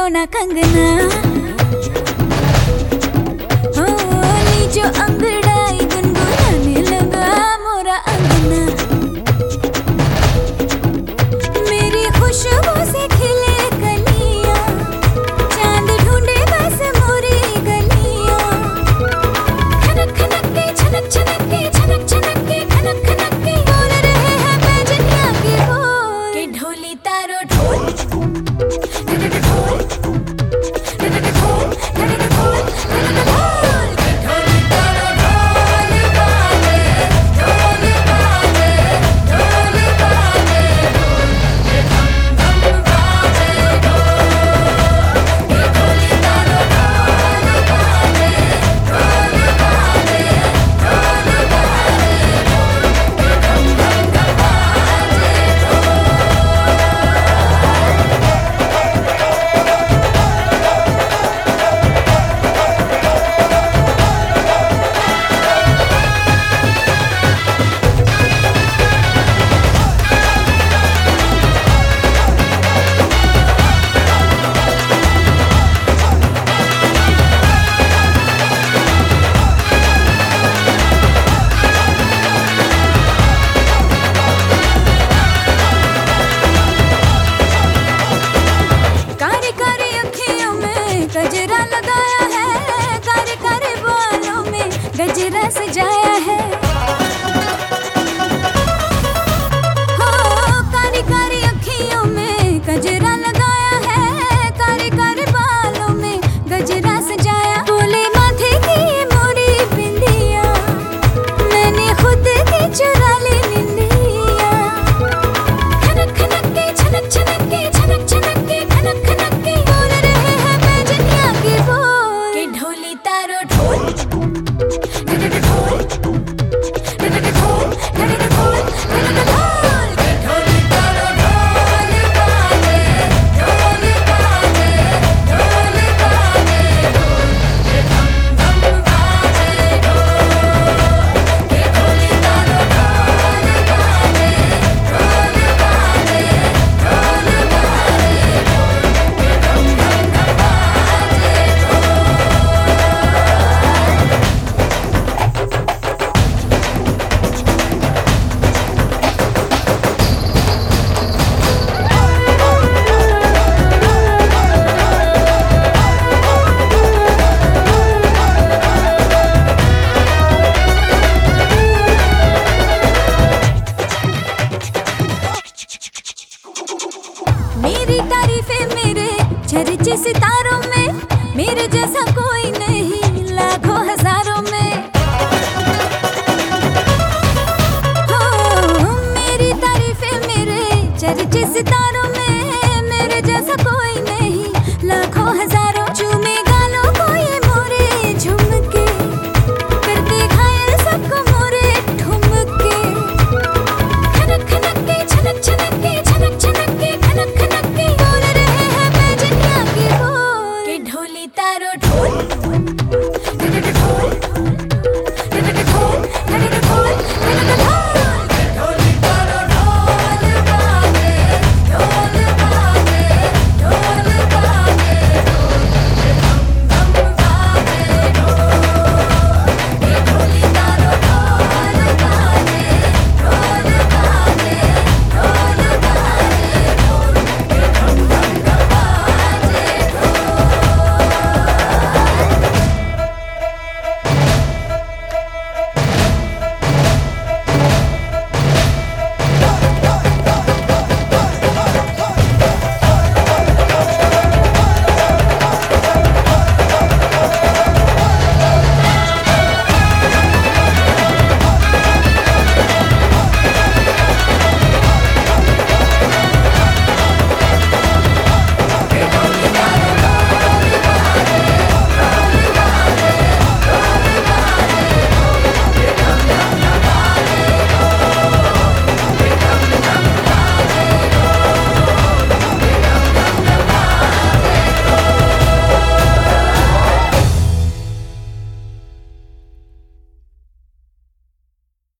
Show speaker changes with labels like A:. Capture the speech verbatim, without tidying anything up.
A: सोना कंगना हो नी जो अंगड़ाई गुनगुनाने लगा मोरा अंगना। मेरी खुशबू से खिले कलियां चांद ढूंढे बस मोरी गलियां। खनक खनक के छनक छनक के छनक छनक के खनक खनक के बोल रहे हैं पैजनिया के बोल के ढोली तारो ढोल गजरा लगाया है कारे कारे बालों में गजरा सजाया है। हो कारी कारी अखियों में गजरा लगाया है कारे कारे बालों में गजरा सजाया। बोले माथे की मोरी बिंदिया मैंने खुद की चुरा ली निंदिया। खनक खनक के छनक छनक के छनक छनक के खनक खनक के बोल रहे हैं पैजनिया के बोल के ढोली तारो ढोल ढोल ढोल ढोल ढोल के ढोली तारो ढोल बाजे ढोल बाजे ढोल बाजे ढोल के धम धम बाजे ढोल के ढोली तारो ढोल बाजे ढोल बाजे ढोल बाजे ढोल के धम धम बाजे मेरी तारीफें मेरे चर्चे सितारों में मेरे जैसा कोई नहीं लाखों हजारों में। हो मेरी तारीफें मेरे चर्चे सितारों